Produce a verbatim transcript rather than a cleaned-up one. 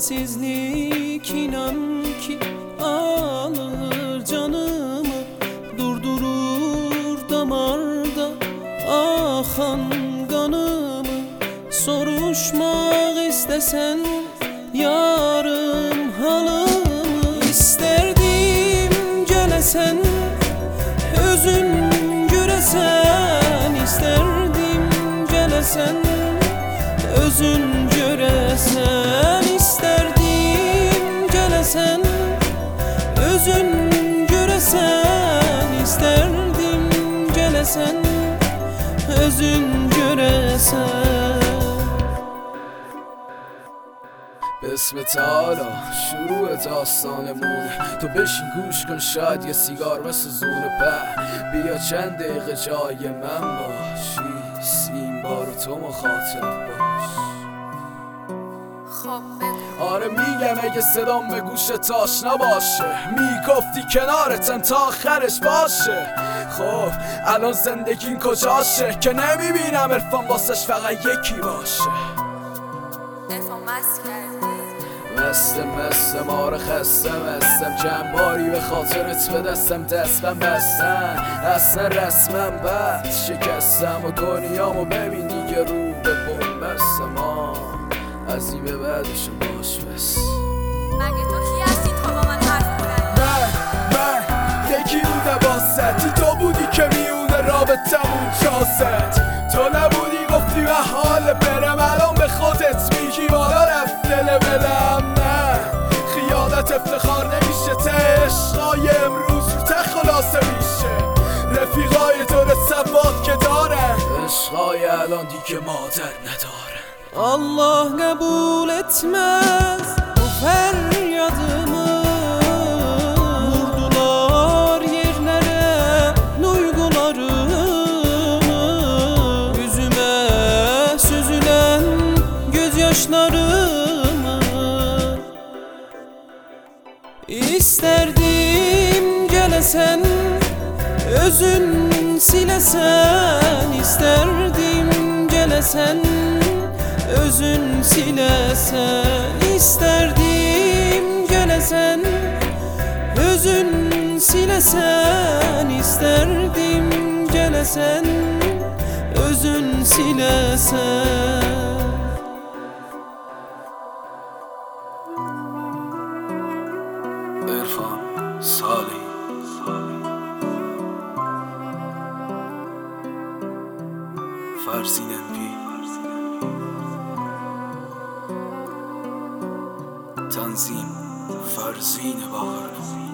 sensizlik inan ki alır canımı, durdurur damarda akan kanımı. Soruşmak istesen yarım halımı, isterdim gelesen özün göresen, isterdim gelesen özün göresen, isterdim gelesen özün göresen, isterdim gelesen özün göresen. به اسم تعالی شروع داستانمونه، تو بشین گوش کن شاید یه سیگار بسوزونه. به بیا چند دقیقه جای من باشی، این بار تو مخاطب باش. آره میگم اگه صدام به گوشت آشنا باشه، میگفتی کنارتم تا آخرش باشه. خب الان زندگین کجاشه که نمیبینم عرفان واسش فقط یکی باشه. مستم مستم آره خستم هستم، چند باری به خاطرت بدستم دستم بستن اصلا رسمم بد شکستم و دنیامو ببین دیگه رو به بومبستم. آه از این به بعدش باش بس. مگه تو کی هستی تو با من حرف بزنی؟ من من یکی بوده باست، تو بودی که میونه رابطمون جاست. تو نبودی گفتی و حال برم، الان به خودت میگی بالا رفت دل بلم. نه خیالت افتخار نمیشه، عشقای امروز ته خلاصه میشه. رفیقای تو ثبات که دارن، عشقای الان دیگه مادر ندارن. Allah kabul etmez bu feryadımı, vurdular yerlere duygularımı. Yüzüme süzülen gözyaşlarımı, İsterdim gelesen özün silesen, isterdim gelesen özün silesen, isterdim gelesen özün silesen, isterdim gelesen özün silesen. عرفان صالحی فرزین امپی تنظیم فرزین باقر.